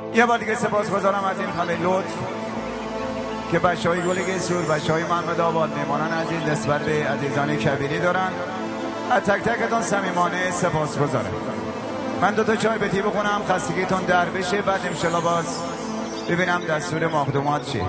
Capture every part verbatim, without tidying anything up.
یه بار دیگه سپاسگزارم از این همه لطف که بچه‌های گل گیسور، بچه‌های محمد آباد، میهمانان عزیز نسبت به عزیزان کبیری دارن. از تک تکتون صمیمانه سپاسگزارم. من دو تا چای بتی بخونم خستگیتون در بشه، بعد انشالله باز ببینم دستور مقدمات چیه.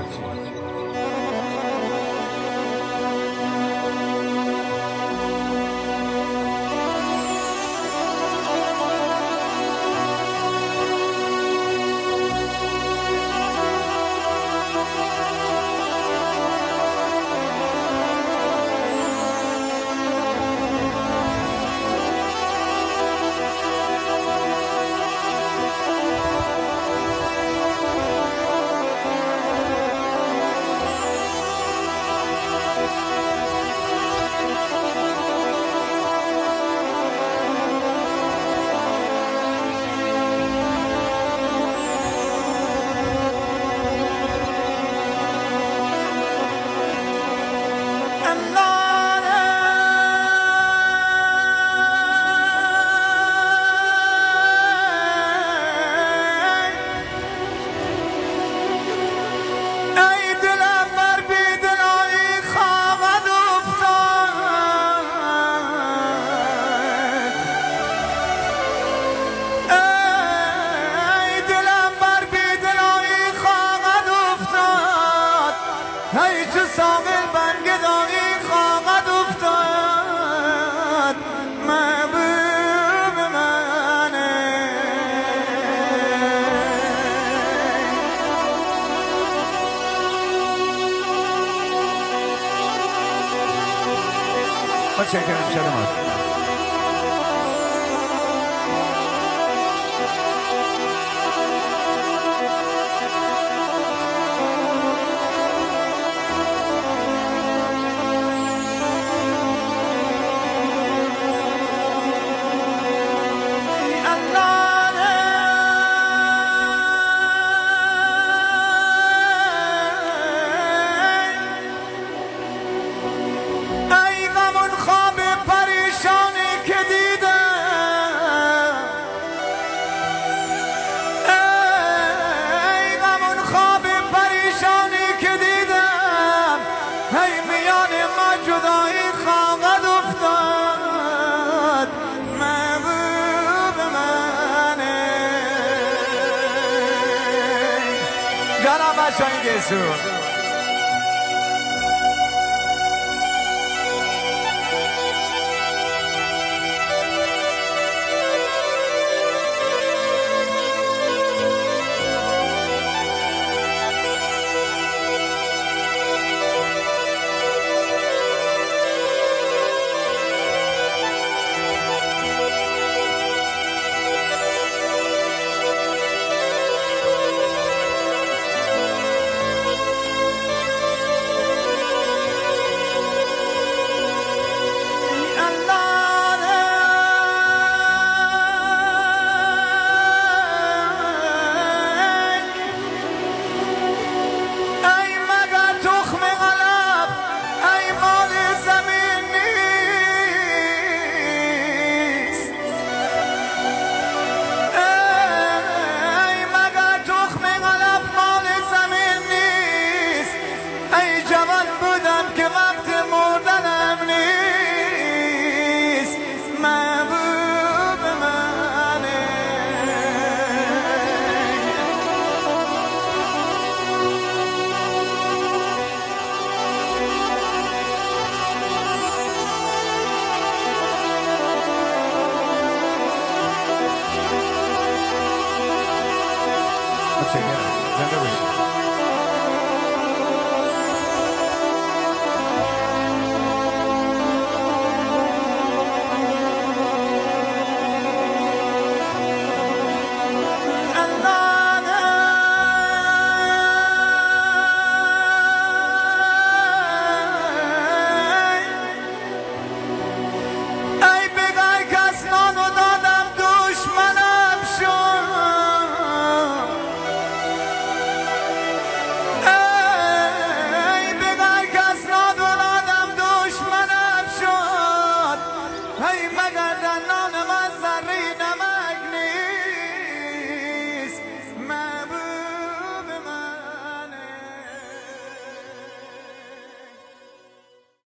هی چه ساقل بنگدایی خواهد افتاد محبوب منه متشکرم شدم. جانم بچه‌های گیسور، زنده باشید. مگر